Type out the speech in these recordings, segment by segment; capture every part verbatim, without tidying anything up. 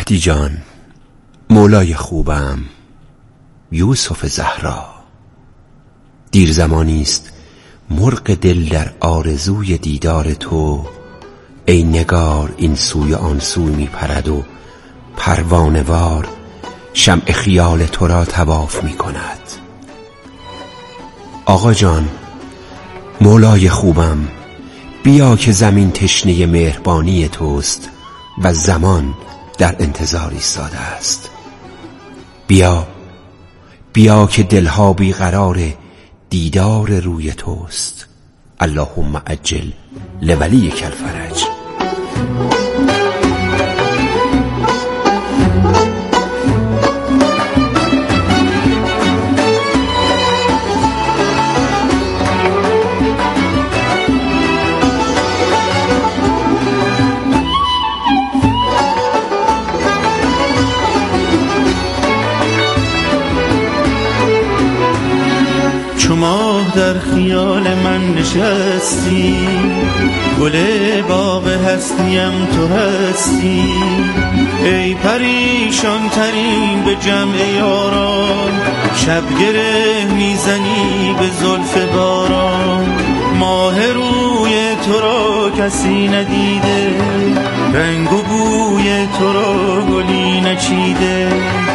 مهدی جان، مولای خوبم، یوسف زهرا، دیر زمانی است مرغ دل در آرزوی دیدار تو، ای نگار این سوی آن سوی می پرد و پروانه وار شمع خیال تو را طواف می کند. آقا جان، مولای خوبم، بیا که زمین تشنه مهربانی توست و زمان در انتظار ایستاده است. بیا بیا که دلها بیقرار دیدار روی توست. اللهم عجل لولیک الفرج. چو ماه در خیال من نشستی، گل باغ هستیم تو هستی، ای پریشان ترین به جمع یاران، شب گره میزنی به زلف باران، ماه روی تو را کسی ندیده، رنگ و بوی تو را گلی نچیده.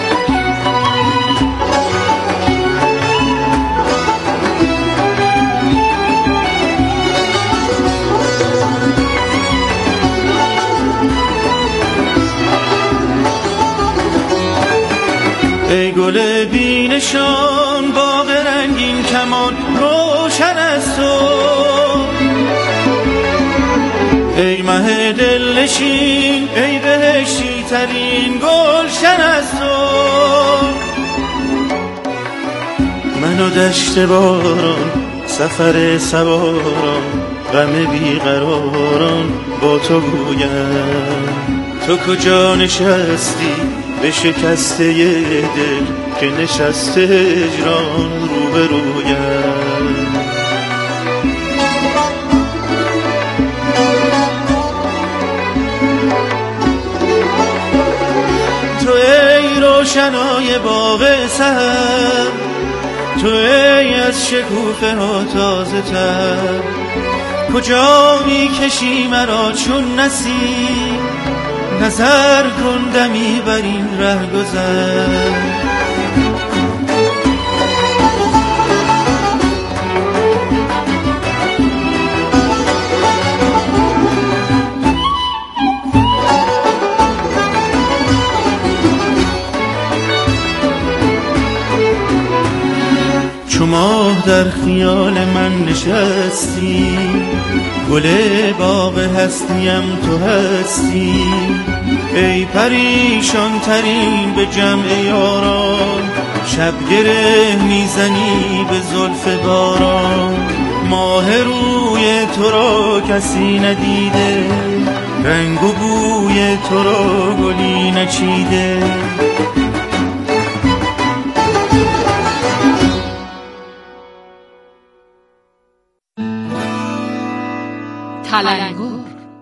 ای گل بینشان باغ رنگین کمان روشن از تو، ای مه دل نشین ای بهشتی ترین گلشن از تو. من و دشت باران سفر سواران غم بیقراران با تو گویم، تو کجا نشستی به شکسته دل که نشسته هجران روبرویم. تو ای روشنای باغ سحر، تو ای از شکوفه ها تازه تر، کجا می کشی مرا چون نسیم، نظر کن دمی بر این ره گذر. چو ماه در خیال من نشستی، گل باغ هستیم تو هستی، ای پریشان ترین به جمع یاران، شب گره میزنی به زلف باران، ماه روی تو را کسی ندیده، رنگ و بوی تو را گلی نچیده. تلنگر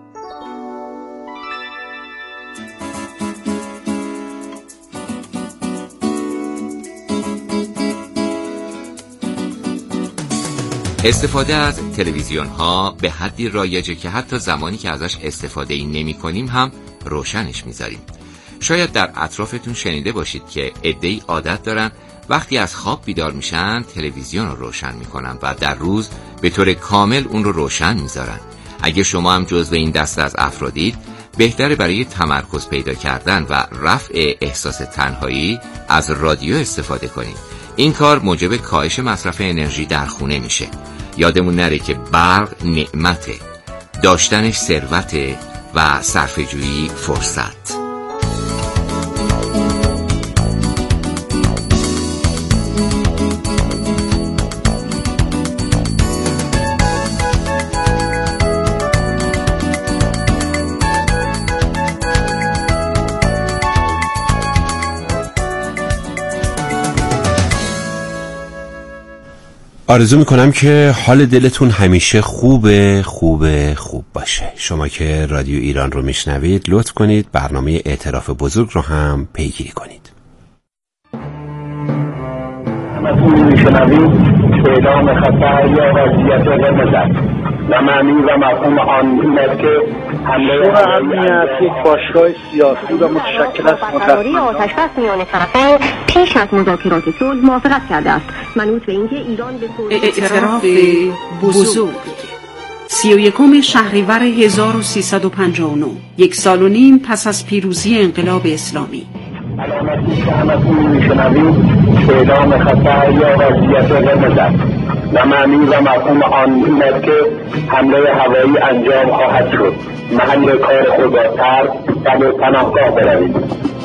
استفاده از تلویزیون ها به حدی رایجه که حتی زمانی که ازش استفاده ای نمی کنیم هم روشنش میذاریم. شاید در اطرافتون شنیده باشید که عده‌ای عادت دارن وقتی از خواب بیدار میشن تلویزیون رو روشن میکنن و در روز به طور کامل اون رو روشن میذارن. اگه شما هم جزو این دسته از افرادید، بهتره برای تمرکز پیدا کردن و رفع احساس تنهایی از رادیو استفاده کنید. این کار موجب کاهش مصرف انرژی در خونه میشه. یادمون نره که برق نعمته، داشتنش ثروته و صرفه‌جویی فرصت. آرزو میکنم که حال دلتون همیشه خوبه خوبه خوب باشه. شما که رادیو ایران رو میشنوید لطف کنید برنامه اعتراف بزرگ رو هم پیگیری کنید. همتون میشنوید اعلام خطر یا وضعیت قرمز و معنی و مفهوم آن این است که شورای امنیت یک باشگاه سیاسی و متشکل از برقراری آتش‌بس میان طرفین پیش از مذاکرات صلح موافقت کرده است، منوط به اینکه ایران به صلح اعتراف بزرگ سی و یکم شهریور هزار و سیصد و پنجاه و نه، یک سال و نیم پس از پیروزی انقلاب اسلامی. علامتی که همتون میشنوید اعلام خطر یا وضعیت قرمز و معنی و مفهوم آن این است که حمله هوایی انجام خواهد شد. محل کار خود را ترک و به پناهگاه بروید.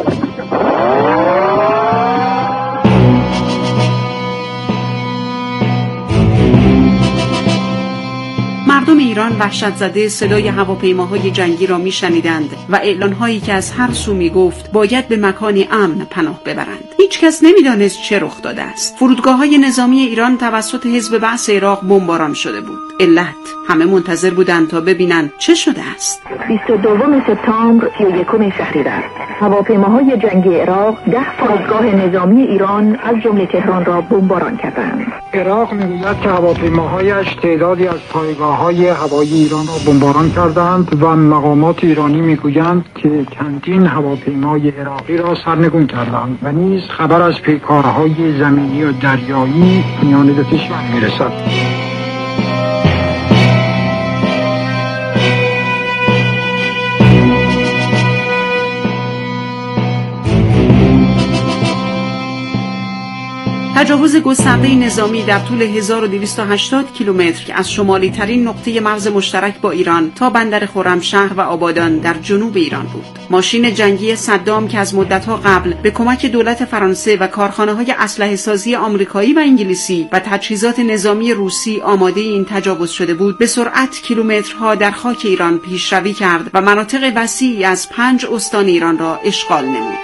مردم ایران وحشت زده صدای هواپیماهای جنگی را میشنیدند و اعلانهایی که از هر سو میگفت باید به مکانی امن پناه ببرند. هیچ کس نمیدانست چه رخ داده است. فرودگاه‌های نظامی ایران توسط حزب بعث عراق بمباران شده بود. علت همه منتظر بودند تا ببینند چه شده است. بیست و دوم سپتامبر سی و یکم شهریور هواپیماهای جنگی عراق ده فرودگاه نظامی ایران از جمله تهران را بمباران کردند. عراق میگوید که هواپیماهایش تعدادی از پایگاه‌های هوایی ایران را بمباران کردند و مقامات ایرانی میگویند که چندین هواپیمای عراقی را سرنگون کردند و نیز خبر از پیکارهای زمینی و دریایی میان دو کشور میرسد. تجاوز گسترده نظامی در طول هزار و دویست و هشتاد کیلومتر که از شمالی ترین نقطه مرز مشترک با ایران تا بندر خرمشهر و آبادان در جنوب ایران بود. ماشین جنگی صدام که از مدت‌ها قبل به کمک دولت فرانسه و کارخانه‌های اسلحه سازی آمریکایی و انگلیسی و تجهیزات نظامی روسی آماده این تجاوز شده بود، به سرعت کیلومترها در خاک ایران پیشروی کرد و مناطق وسیعی از پنج استان ایران را اشغال نمود.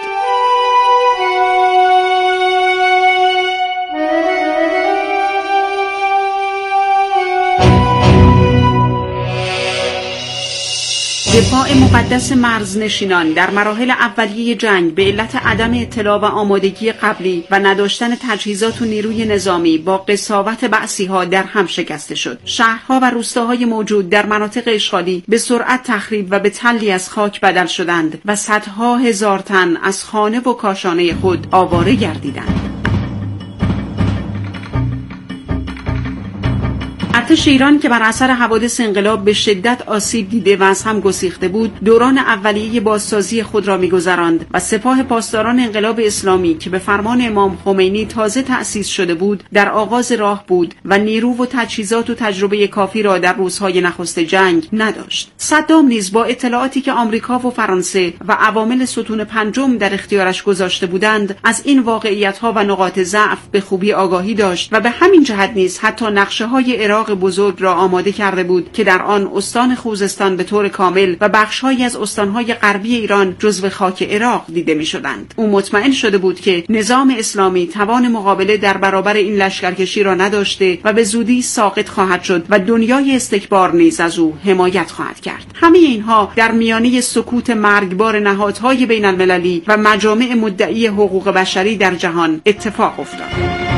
دفاع مقدس مرزنشینان در مراحل اولیه جنگ به علت عدم اطلاع و آمادگی قبلی و نداشتن تجهیزات و نیروی نظامی با قساوت بعثی‌ها در هم شکسته شد. شهرها و روستاهای موجود در مناطق اشغالی به سرعت تخریب و به تلی از خاک بدل شدند و صدها هزار تن از خانه و کاشانه خود آواره گردیدند. ارتش ایران که بر اثر حوادث انقلاب به شدت آسیب دیده و از هم گسیخته بود، دوران اولیه بازسازی خود را می‌گذراند و سپاه پاسداران انقلاب اسلامی که به فرمان امام خمینی تازه تأسیس شده بود، در آغاز راه بود و نیرو و تجهیزات و تجربه کافی را در روزهای نخست جنگ نداشت. صدام نیز با اطلاعاتی که آمریکا و فرانسه و عوامل ستون پنجم در اختیارش گذاشته بودند، از این واقعیت‌ها و نقاط ضعف به خوبی آگاهی داشت و به همین جهت نیز حتی نقشه‌های عراق بزرگ را آماده کرده بود که در آن استان خوزستان به طور کامل و بخش‌هایی از استان‌های غربی ایران جزو خاک عراق دیده می‌شدند. او مطمئن شده بود که نظام اسلامی توان مقابله در برابر این لشکرکشی را نداشته و به زودی ساقط خواهد شد و دنیای استکبار نیز از او حمایت خواهد کرد. همه اینها در میانه سکوت مرگبار نهادهای بین‌المللی و مجامع مدعی حقوق بشری در جهان اتفاق افتاد.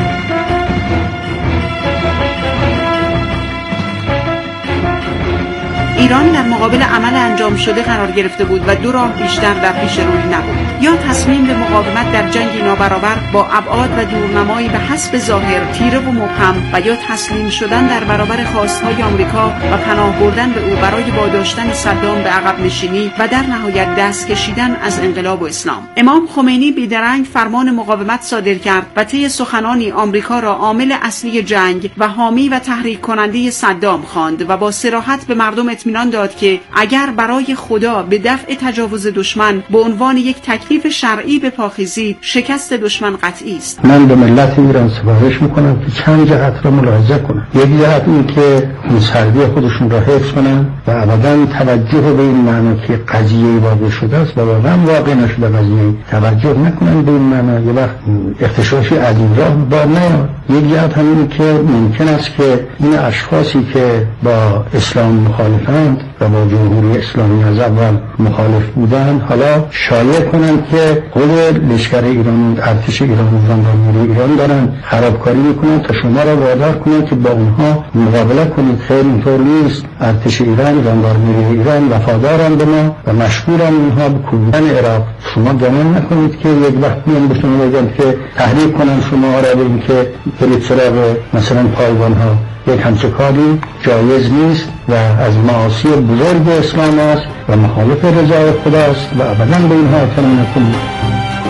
ایران در مقابل عمل انجام شده قرار گرفته بود و دو راه بیشتر در پیش روی نبود: یا تصمیم به مقاومت در جنگی نابرابر با ابعاد و دورنمایی به حسب ظاهر تیره و مبهم و یا تسلیم شدن در برابر خواستهای آمریکا و پناه بردن به او برای واداشتن صدام به عقب نشینی و در نهایت دست کشیدن از انقلاب و اسلام. امام خمینی بیدرنگ فرمان مقاومت صادر کرد و طی سخنانی آمریکا را عامل اصلی جنگ و حامی و تحریک کننده صدام خواند و با صراحت به مردم اطمینان اطمینان داد که اگر برای خدا به دفع تجاوز دشمن به عنوان یک تکلیف شرعی بپاخیزید، شکست دشمن قطعی است. من به ملت ایران سفارش میکنم که چند جهت را ملاحظه کنند. یک جهت این که خونسردی خودشون را حفظ کنند و ابدا توجه به این معنی که قضیه واقع شده است و واقعا واقع نشده قضیه توجه نکنند به این معنی، یه وقت اختشاشی عظیم راه بار نیاد. یک جهت همین که ممکن است که این اشخاصی که با اسلام مخالفند و با جمهوری اسلامی از اول مخالف بودند حالا شایع کنند که خود لشکر ایران، ارتش ایران، ژاندارمری ایران دارن خرابکاری میکنن تا شما را وادار کنند که با اونها مقابله کنید. خیر اینطور نیست. ارتش ایران، ژاندارمری ایران وفادارن به ما و مشغولن اونها به کوبیدن عراق. شما گمان نکنید که یک وقت میان به شما بگن که تحریک کنن شما را به اینکه برید سراغ مثلا پایگان ها. یک همچه کاری جایز نیست و از معاصی بزرگ اسلام است و مخالف رضای خداست و ابدا به اینها اعتنا نکنید.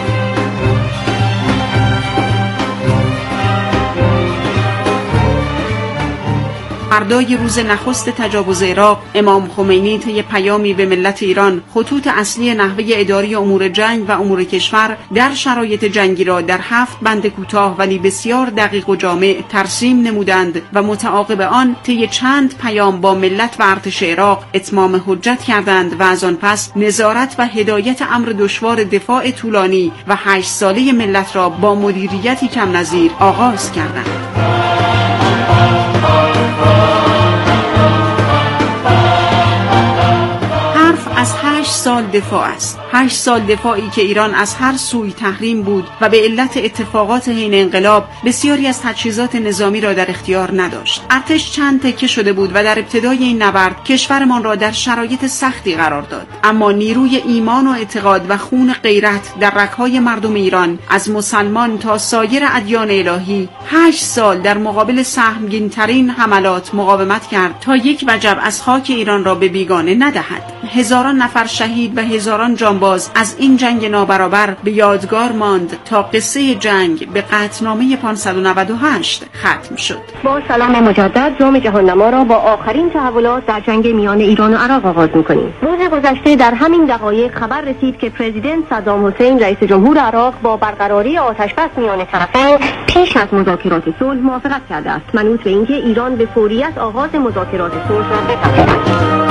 فردای روز نخست تجاوز عراق، امام خمینی طی پیامی به ملت ایران خطوط اصلی نحوه اداری امور جنگ و امور کشور در شرایط جنگی را در هفت بند کوتاه ولی بسیار دقیق و جامع ترسیم نمودند و متعاقب آن طی چند پیام با ملت و ارتش عراق اتمام حجت کردند و از آن پس نظارت و هدایت امر دشوار دفاع طولانی و هشت ساله ملت را با مدیریتی کم نظیر آغاز کردند. از هشت سال دفاع است. هشت سال دفاعی که ایران از هر سوی تحریم بود و به علت اتفاقات حین انقلاب بسیاری از تجهیزات نظامی را در اختیار نداشت. ارتش چند تکه شده بود و در ابتدای این نبرد کشورمان را در شرایط سختی قرار داد. اما نیروی ایمان و اعتقاد و خون غیرت در رگ‌های مردم ایران از مسلمان تا سایر ادیان الهی هشت سال در مقابل سهمگین‌ترین حملات مقاومت کرد تا یک وجب از خاک ایران را به بیگانه ندهد. هزاران نفر شهید و هزاران جانباز از این جنگ نابرابر به یادگار ماند تا قصه جنگ به قطعنامه پانصد و نود و هشت ختم شد. با سلام مجدد جام جهان‌نما را با آخرین تحولات در جنگ میان ایران و عراق آغاز می‌کنیم. روز گذشته در همین دقایق خبر رسید که پرزیدنت صدام حسین رئیس جمهور عراق با برقراری آتش‌بس میان طرفین پیش از مذاکرات صلح موافقت کرده است، منوط به اینکه ایران به فوریت آغاز مذاکرات صلح را بپذیرد.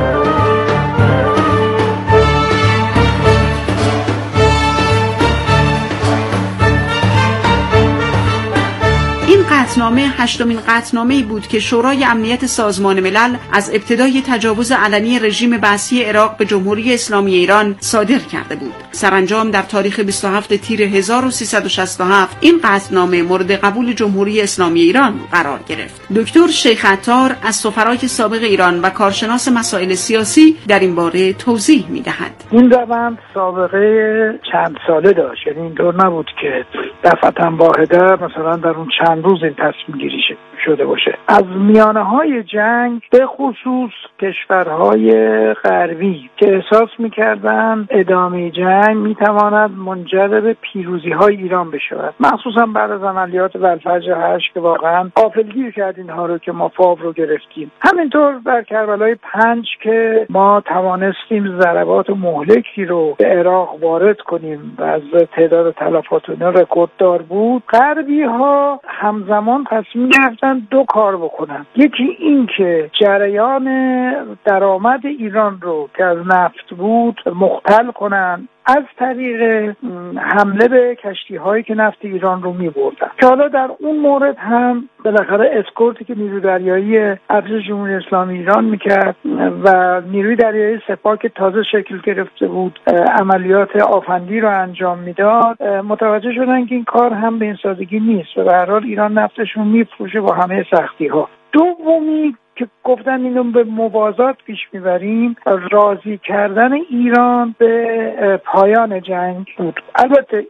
قطعنامه هشتمین قطعنامه‌ای بود که شورای امنیت سازمان ملل از ابتدای تجاوز علنی رژیم بعثی عراق به جمهوری اسلامی ایران صادر کرده بود. سرانجام در تاریخ بیست و هفتم تیر هزار و سیصد و شصت و هفت این قطعنامه مورد قبول جمهوری اسلامی ایران قرار گرفت. دکتر شیخ عطار از سفرای سابق ایران و کارشناس مسائل سیاسی در این باره توضیح می‌دهد. این روند سابقه چند ساله داشت، یعنی اینطور نبود که دفعه واحده مثلا در اون چند روز این تصمیم گیری شده باشه. از میانه های جنگ به خصوص کشورهای غربی که احساس میکردن ادامه جنگ میتواند منجر به پیروزی های ایران بشود، مخصوصا بعد از عملیات ولفجر هشت که واقعا غافلگیر کرد اینها رو که ما فاو رو گرفتیم. همینطور در کربلای پنج که ما توانستیم ضربات مهلکی رو به عراق وارد کنیم و از تعداد تلفات رکورددار بود. غربی ها همزمان تصمیم گرفتن دو کار بکنن. یکی این که جریان درآمد ایران رو که از نفت بود مختل کنن از طریق حمله به کشتی هایی که نفت ایران رو می بردن، که حالا در اون مورد هم بالاخره اسکورتی که نیروی دریایی ارتش جمهوری اسلامی ایران میکرد و نیروی دریایی سپاه که تازه شکل گرفته بود عملیات آفندی رو انجام میداد، متوجه شدن که این کار هم به این سادگی نیست و به هر حال ایران نفتش رو میفروشه با همه سختی ها. دومی که گفتن اینو به موازات پیش میبریم، راضی کردن ایران به پایان جنگ بود. البته این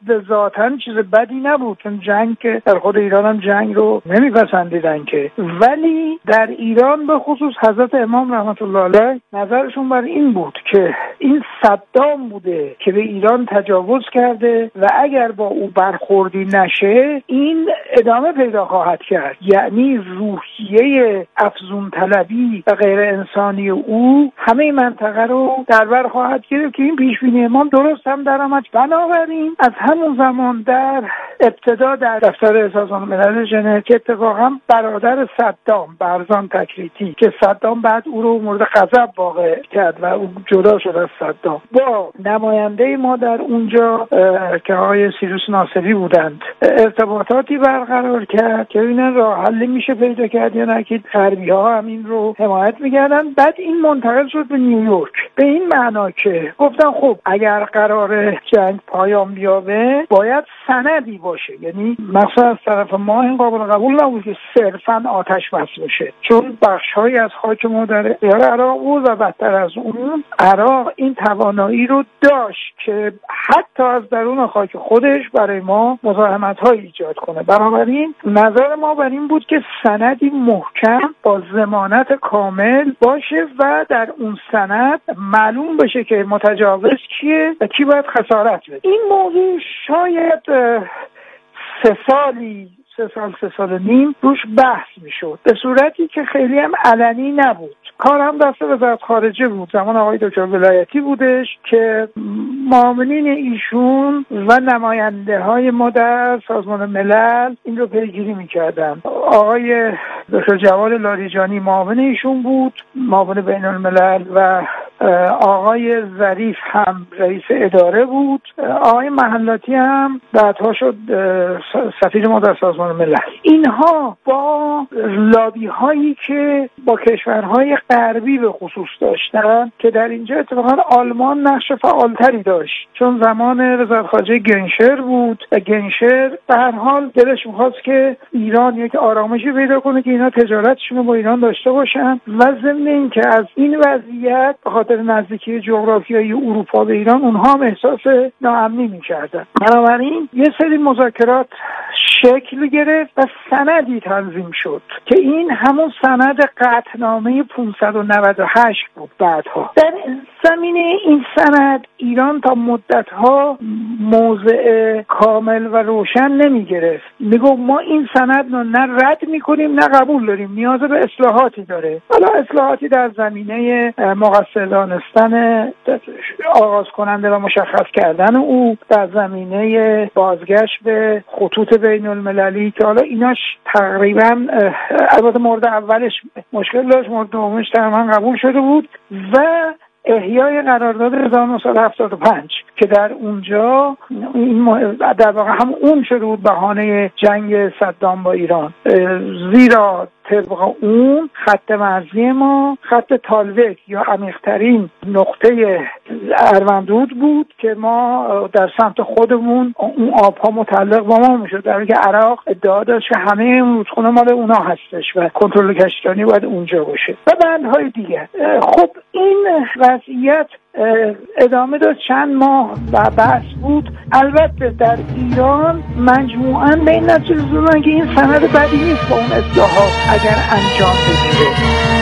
به ذاتاً چیز بدی نبود، چون جنگ که در خود ایران هم جنگ رو نمیپسندیدن که، ولی در ایران به خصوص حضرت امام رحمت الله علیه نظرشون بر این بود که این صدام بوده که به ایران تجاوز کرده و اگر با او برخوردی نشه این ادامه پیدا خواهد کرد، یعنی روحیه افزون طلبی و غیر انسانی او همه منطقه رو در بر خواهد گرفت که این پیشبینی امام درست هم در آمد. بنابراین از همون زمان در ابتدا در دفتر سازمان ملل ژنو که اتفاقا برادر صدام برزان تکریتی که صدام بعد او رو مورد غضب واقع کرد و او جدا شد از صدام، با نماینده ما در اونجا که آقای سیروس ناصری بودند ارتباطاتی برقرار کرد که ببینن راه حلی میشه پیدا کرد یا نه، که غربی ها هم این رو حمایت میکردن. بعد این منتقل شد به نیویورک به این معنا که گفتن خب اگر قرار جنگ پایان بیابه باید سندی باشه، یعنی مثلا از طرف ما این قابل قبول نبود که صرفا آتش بس بشه، چون بخش‌هایی از خاک ما در اختیار عراق بود و بدتر از اون عراق این توانایی رو داشت که حتی از درون خاک خودش برای ما مزاحمت‌های ایجاد کنه. بنابراین نظر ما بر این بود که سندی محکم با ضمانت کامل باشه و در اون سند معلوم بشه که متجاوز کیه و کی باید خسارت بده. این موضوع شاید سه سالی سه سال سه سال و نیم روش بحث میشد به صورتی که خیلی هم علنی نبود. کار هم دست وزارت خارجه بود، زمان آقای دکتر ولایتی بودش که معاونین ایشون و نماینده های ما در سازمان ملل این رو پیگیری میکردن. آقای دکتر جواد لاریجانی معاون ایشون بود، معاون بین الملل، و آقای ظریف هم رئیس اداره بود، آقای محلاتی هم بعدها شد سفیر ما در سازمان ملل. اینها با لابی هایی که با کشورهای غربی به خصوص داشتن که در اینجا اتفاقا آلمان نقش فعالتری داشت، چون زمان وزارت خارجه گنشر بود و گنشر به هر حال دلش می‌خواست که ایران یک آرامشی پیدا کنه که اینا تجارتشون با ایران داشته باشن و ضمن این که از این وضعیت به خاطر نزدیکی جغرافیایی اروپا به ایران اونها هم احساس ناامنی می‌کردن. بنابراین یه سری مذاکرات شکل گرفت و سندی تنظیم شد که این همون سند قطعنامه پانصد و نود و هشت بود. بعدها در زمینه این سند ایران تا مدتها موضع کامل و روشن نمی گرفت، میگو ما این سند رو نه رد میکنیم نه قبول داریم، نیاز به اصلاحاتی داره. حالا اصلاحاتی در زمینه مقصر دانستن آغاز کننده و مشخص کردن او، در زمینه بازگشت به خطوط بین المللی که حالا ایناش تقریبا البته مورد اولش مشکل داشت، مورد دومش تقریبا قبول شده بود، و احیای قرارداد هزار و نهصد و هفتاد و پنج که در اونجا این در واقع هم اون شده بود بهانه جنگ صدام با ایران، زیرا طبق اون خط مرزی ما خط تالوک یا عمیق‌ترین نقطه اروندرود بود که ما در سمت خودمون اون آبها متعلق با ما میشد، در حالی که عراق ادعا داشت که همه اون رودخونه مال اونا هستش و کنترل کشتیرانی باید اونجا باشه و بندهای دیگه. خب این وضعیت ادامه داد، چند ماه و بحث بود. البته در ایران مجموعاً به این نتیجه رسیدن که این سند بدی نیست با اون اصلاحات اگر انجام بگیره.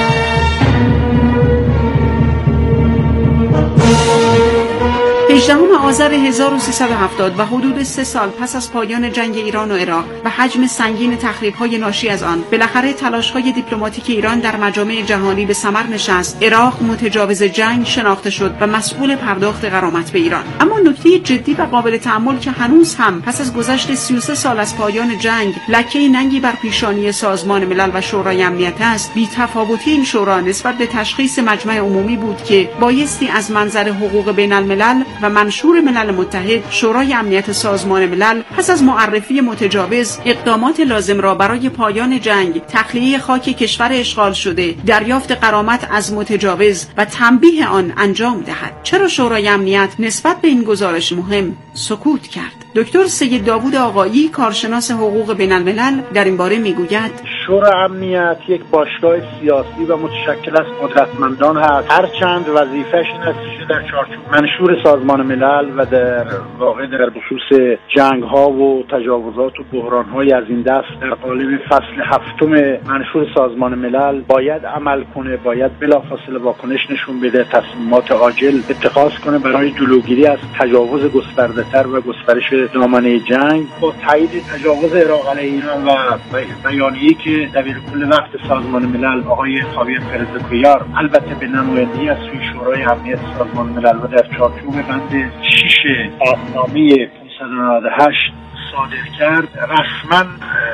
هجدهم آذر هزار و سیصد و هفتاد و حدود سه سال پس از پایان جنگ ایران و عراق و حجم سنگین تخریب‌های ناشی از آن، بالاخره تلاش‌های دیپلماتیک ایران در مجامع جهانی به ثمر نشست. عراق متجاوز جنگ شناخته شد و مسئول پرداخت غرامت به ایران. اما نکته جدی و قابل تأمل که هنوز هم پس از گذشت سی و سه سال از پایان جنگ لکه ننگی بر پیشانی سازمان ملل و شورای امنیت است، بی‌تفاوتی این شورا نسبت به تشخیص مجمع عمومی بود که بایستی از منظر حقوق بین الملل و منشور ملل متحد شورای امنیت سازمان ملل پس از معرفی متجاوز اقدامات لازم را برای پایان جنگ، تخلیه خاک کشور اشغال شده، دریافت غرامت از متجاوز و تنبیه آن انجام دهد. چرا شورای امنیت نسبت به این گزارش مهم سکوت کرد؟ دکتر سید داوود آقایی، کارشناس حقوق بین الملل، در این باره میگوید شورای امنیت یک باشگاه سیاسی و متشکل از قدرتمندان هست، هرچند وظیفه‌اش این است که در چارچوب منشور سازمان ملل و در واقع در خصوص جنگ‌ها و تجاوزات و بحران‌های از این دست در قالب فصل هفتم منشور سازمان ملل باید عمل کنه، باید بلافاصله واکنش نشون بده، تصمیمات عاجل اتخاذ کنه برای جلوگیری از تجاوز گسترده‌تر و گسترش دامنه جنگ. با تایید تجاوز عراق علیه ایران و بیانیه‌ای که دبیرکل وقت سازمان ملل آقای خاویر پرز کویار البته به نمایندگی از سوی شورای امنیت سازمان ملل و در چارچوب بند شش قطعنامه پانصد و نود و هشت صادر کرد، رسما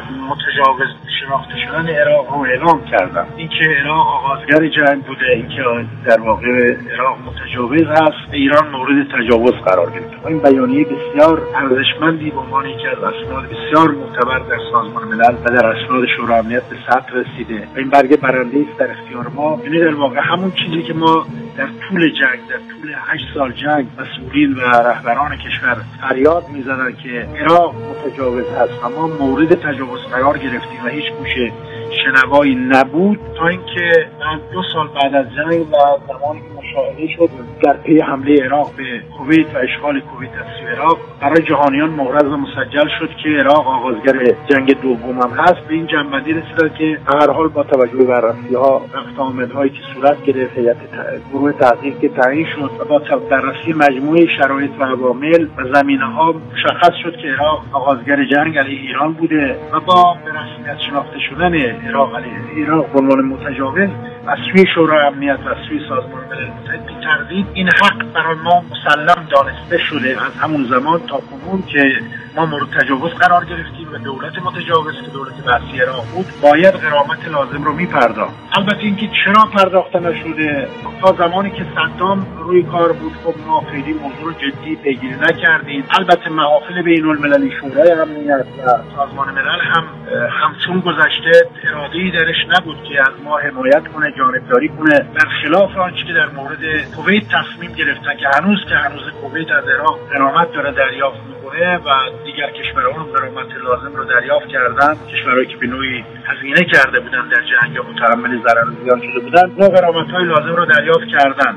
متجاوز شناخته شدن عراق رو اعلام کردن. اینکه عراق آغازگر جنگ بوده، اینکه در واقع عراق متجاوز هست، ایران مورد تجاوز قرار گرفت. این بیانیه بسیار ارزشمندی به عنوان یکی از اسناد بسیار معتبر در سازمان ملل و در اسناد شورای امنیت به ثبت رسیده و این برگه برنده است در اختیار ما. یعنی در واقع همون چیزی که ما در طول جنگ، در طول هشت سال جنگ مسئولین و رهبران کشور فریاد می‌زدن که عراق متجاوز هست، اما مورد تجاوز قرار گرفتیم و هیچ گوشه شنوایی نبود، تا اینکه دو سال بعد از جنگ و زمانی که مشاهده شد در پی حمله عراق به کویت و اشغال کویت از سوی عراق برای جهانیان محرز و مسجل شد که عراق آغازگر جنگ دوم هم هست. به این جنبندی رسید که هر حال با توجه به بررسی‌ها رفت آمدهایی که صورت گرفت، هیئت گروه تحقیق که تعیین شد و با بررسی مجموعه شرایط و عوامل و زمینه‌ها مشخص شد که عراق آغازگر جنگ علیه ایران بوده و با به رسمیت شناخته شدن عراق علیه ایران به عنوان متجاوز از سوی شورای امنیت و از سوی سازمان ملل متحد بی تردید این حق برای ما مسلم دانسته شده از همون زمان تا کنون که ما مورد تجاوز قرار گرفتیم و دولت متجاوز که دولت وحشی عراق بود باید غرامت لازم رو میپرداخت. البته اینکه چرا پرداخته نشده تا زمانی که صدام روی کار بود خب ما خیلی موضوع رو جدی پیگیری نکردیم. البته محافل بین المللی شورای امنیت و سازمان ملل هم همچون گذشته اراده‌ای درش نبود که از ما حمایت کنه، جانبداری کنه، برخلاف آنچه که در مورد کویت تصمیم گرفتن که هنوز که هنوز کویت از عراق غرامت داره دریافت میکنه و دیگر کشورها هم غرامت لازم رو دریافت کردن، کشورهایی که به نوعی هزینه کرده بودن در جنگ یا متحمل ضرر زیان شده بودن، اون غرامت‌های لازم رو دریافت کردن.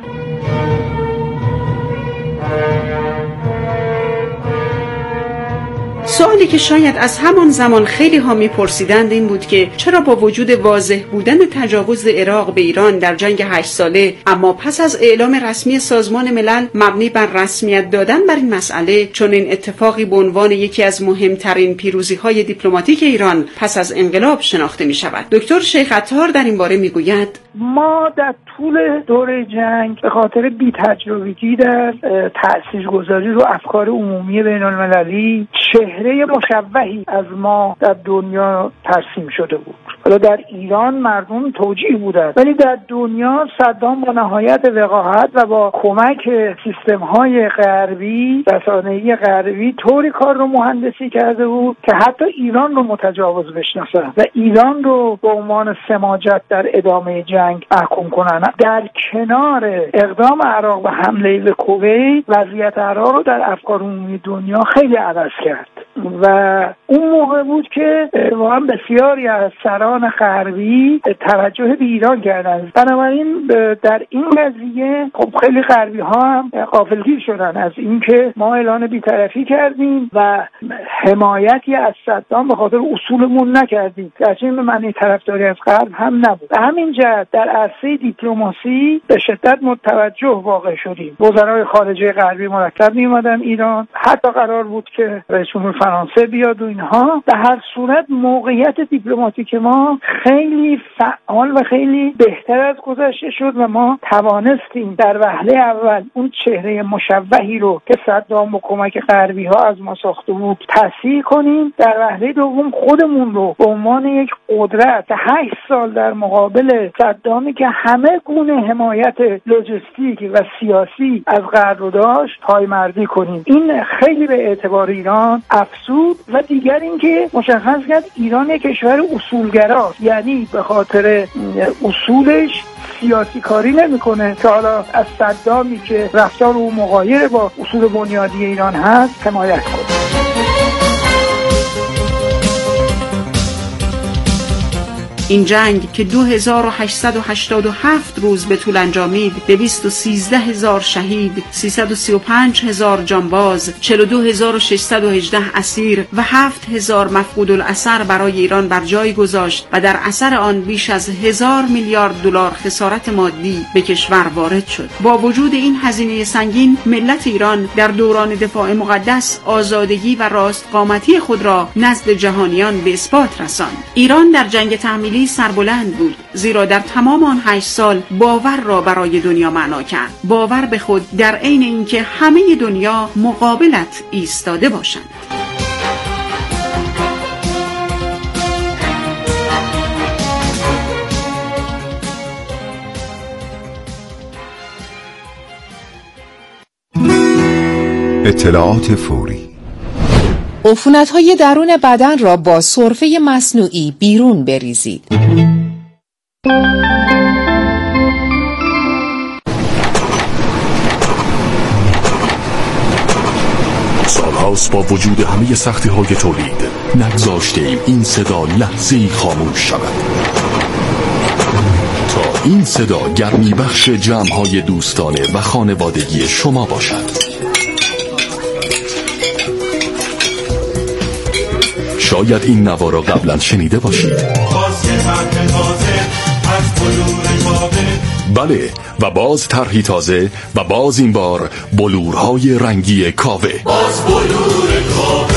سوالی که شاید از همان زمان خیلی ها میپرسیدند این بود که چرا با وجود واضح بودن تجاوز عراق به ایران در جنگ هشت ساله، اما پس از اعلام رسمی سازمان ملل مبنی بر رسمیت دادن بر این مسئله چون این اتفاقی به عنوان یکی از مهمترین پیروزی‌های دیپلماتیک ایران پس از انقلاب شناخته می شود. دکتر شیخ عطار در این باره میگوید ما در طول دوره جنگ به خاطر بی‌تجربگی در تاثیرگذاری رو افکار عمومی بین‌المللی چهره مشوهی از ما در دنیا ترسیم شده بود. حالا در ایران مردم توجیه بودند، ولی در دنیا صدام با نهایت وقاحت و با کمک سیستم‌های غربی، رسانه‌ای غربی طوری کار رو مهندسی کرده بود که حتی ایران رو متجاوز بشناسن و ایران رو به عنوان سماجت در ادامه جنگ محکوم کنن. در کنار اقدام عراق به حمله به کویت، وضعیت عراق رو در افکار عمومی دنیا خیلی عوض کرد و اون موقع بود که واقعا بسیاری از سران غربی توجه به ایران کردند. بنابراین در این قضیه خب خیلی غربی ها هم غافلگیر شدن از اینکه ما اعلان بی‌طرفی کردیم و حمایتی از صدام به خاطر اصولمون نکردیم، گرچه این به معنی طرفداری از غرب هم نبود. به همین جهت در عرصه دیپلماسی به شدت متوجه واقع شدیم. وزرای خارجه غربی مرتب می اومدن ایران، حتی قرار بود که رئیس جمهور فرانسه بیاد و اینها. به هر صورت موقعیت دیپلماتیک ما خیلی فعال و خیلی بهتر از گذشته شد و ما توانستیم در وهله اول اون چهره مشوهی رو که صدام با کمک غربی ها از ما ساخته بود تصحیح کنیم. در وهله دوم خودمون رو به عنوان یک قدرت هشت سال در مقابل صدامی که همه گونه حمایت لوجستیک و سیاسی از غرب رو داشت پایمردی کنیم. این خیلی به اعتبار ایران افزود و دیگر اینکه مشخص کرد ایران یک کشور اصولگراست، یعنی به خاطر اصولش سیاسی کاری نمیکنه که حالا از صدامی که رفتار او مغایر با اصول بنیادی ایران هست حمایت کنه. این جنگ که دو هزار و هشتصد و هشتاد و هفت روز به طول انجامید، دویست و سیزده هزار شهید، سیصد و سی و پنج هزار جانباز، چهل و دو هزار و ششصد و هجده اسیر و هفت هزار مفقود الاثر برای ایران بر جای گذاشت و در اثر آن بیش از هزار میلیارد دلار خسارت مادی به کشور وارد شد. با وجود این هزینه سنگین، ملت ایران در دوران دفاع مقدس آزادگی و راستقامتی خود را نزد جهانیان به اثبات رساند. ایران در جنگ تحمیلی سربلند بود، زیرا در تمام آن هشت سال باور را برای دنیا معنا کرد. باور به خود در عین اینکه همه دنیا مقابلت ایستاده باشند. اطلاعات فوری. عفونت‌های درون بدن را با سرفه مصنوعی بیرون بریزید. سالهاست با وجود همه سختی‌های تولید نگذاشتیم این صدا لحظه‌ای خاموش شود تا این صدا گرمی بخش جمع‌های دوستانه و خانوادگی شما باشد. شاید این نوا را قبلا شنیده باشید. بله، و باز طرحی تازه و باز این بار بلورهای رنگی کاوه. باز بلور کاوه.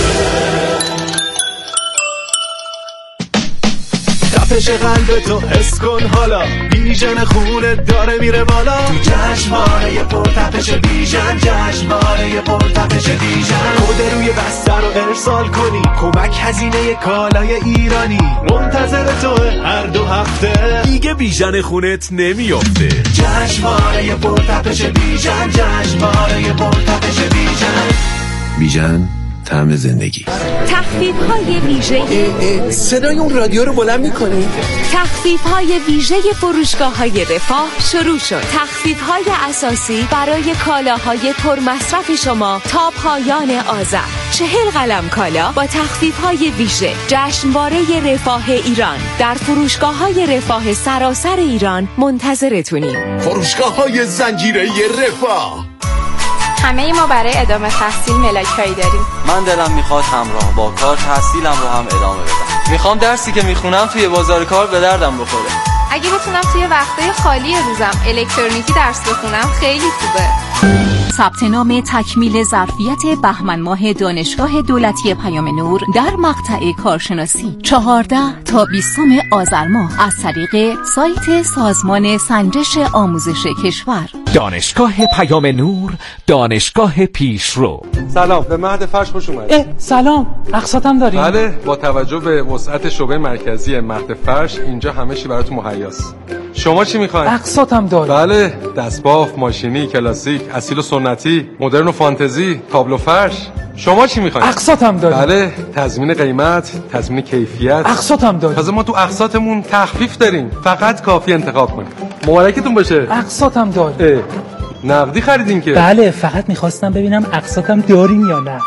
تپش قلب تو حس کن حالا، بیژن خونت داره میره بالا. جشنواره پرتپش بیژن، جشنواره پرتپش بیژن. کد روی بستر رو ارسال کنی، کمک هزینه کالای ایرانی. منتظر تو هر دو هفته، دیگه بیژن خونت نمیافته. جشنواره پرتپش بیژن، جشنواره پرتپش بیژن. بیژن، طعم زندگی. تخفیف‌های ویژه. صدای اون رادیو رو بلند می‌کنید؟ تخفیف‌های ویژه فروشگاه‌های رفاه شروع شد. تخفیف‌های اساسی برای کالاهای پرمصرف شما تا پایان آذر. چهل قلم کالا با تخفیف‌های ویژه. جشنواره رفاه ایران در فروشگاه‌های رفاه سراسر ایران منتظرتونیم. فروشگاه‌های زنجیره رفاه. همه ما برای ادامه تحصیل ملاک‌هایی داریم. من دلم میخواد همراه با کار تحصیلم رو هم ادامه بدم. میخوام درسی که میخونم توی بازار کار به دردم بخوره. اگه بتونم توی وقتای خالی روزم الکترونیکی درس بخونم خیلی خوبه. ثبت نام تکمیل ظرفیت بهمن ماه دانشگاه دولتی پیام نور در مقطع کارشناسی چهارده تا بیستم آذر ماه از طریق سایت سازمان سنجش آموزش کشور. دانشگاه پیام نور، دانشگاه پیشرو. سلام، به مهد فرش خوش اومدید. سلام، اقساطم داریم؟ بله، با توجه به وسعت شعبه مرکزی مهد فرش اینجا همه چی براتون مهیاست. شما چی میخواین؟ اقساطم داریم. بله، دستباف، ماشینی، کلاسیک، اصیل و سنتی، مدرن و فانتزی، تابلو فرش. شما چی میخواین؟ اقساطم داریم. بله، تضمین قیمت، تضمین کیفیت. اقساطم داریم. تازه ما تو اقساطمون تخفیف داریم. فقط کافی انتخاب کنید. مبارکتون باشه. اقساطم داریم. نقدی خریدین که؟ بله، فقط میخواستم ببینم اقساطم داریم یا نه.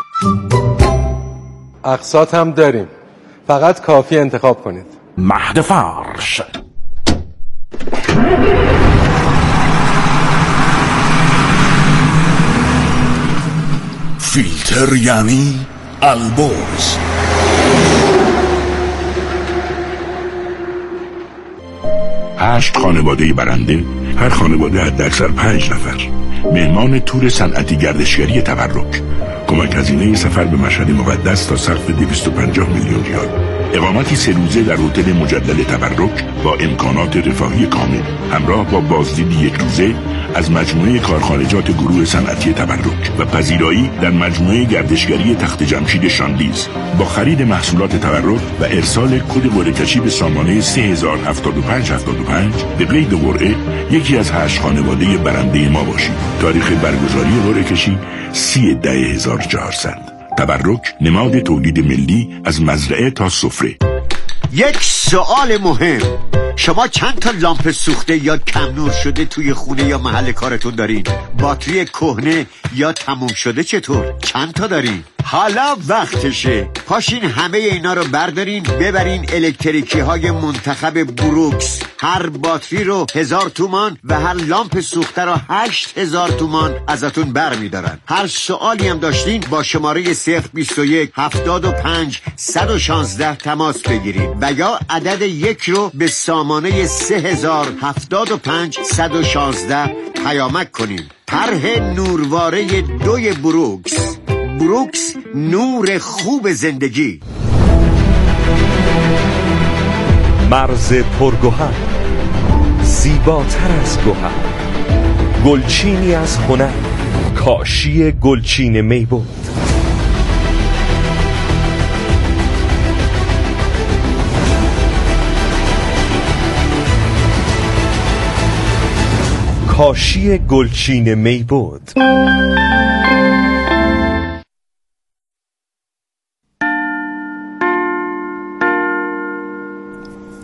اقساطم داریم. فقط کافی انتخاب کنید. مهد فرش. فیلتر یعنی البرز. هشت خانواده برنده، هر خانواده حداکثر پنج نفر. مهمان تور صنعتی گردشگری تبرک. کمک هزینه سفر به مشهد مقدس تا صرف دویست و پنجاه میلیون ریال. اقامتی سه روزه در هتل مجلل تبرک با امکانات رفاهی کامل، همراه با بازدید یک روزه از مجموعه کارخانجات گروه صنعتی تبرک و پذیرایی در مجموعه گردشگری تخت جمشید شاندیز با خرید محصولات تبرک و ارسال کد قرعه کشی به سامانه سه هزار هفتاد و پنج هفتاد و پنج به قید قرعه یکی از هشت خانواده برنده ما باشید. تاریخ برگزاری قرعه کشی سی ده هزار و چهارصد. تبرک، نماد تولید ملی از مزرعه تا سفره. یک سوال مهم، شما چند تا لامپ سوخته یا کم نور شده توی خونه یا محل کارتون دارین؟ باتری کهنه یا تموم شده چطور؟ چند تا دارین؟ حالا وقتشه. پاشین همه اینا رو بردارین ببرین الکتریکی های منتخب بروکس. هر باتری رو هزار تومان و هر لامپ سوخته رو هشت هزار تومان ازتون بر میدارن. هر سوالی هم داشتین با شماره صفر بیست و یک هفتاد و پنج صد و شانزده تماس بگیرین و یا عدد یک رو به سامانه سه هزار هفتاد و پنج صد و شانزده پیامک کنین. طرح نورواره دوی بروکس. بروکس، نور خوب زندگی. مرز پرگوهر، زیباتر از گوهر، گلچینی از هنر، کاشی گلچین میبود. کاشی گلچین میبود.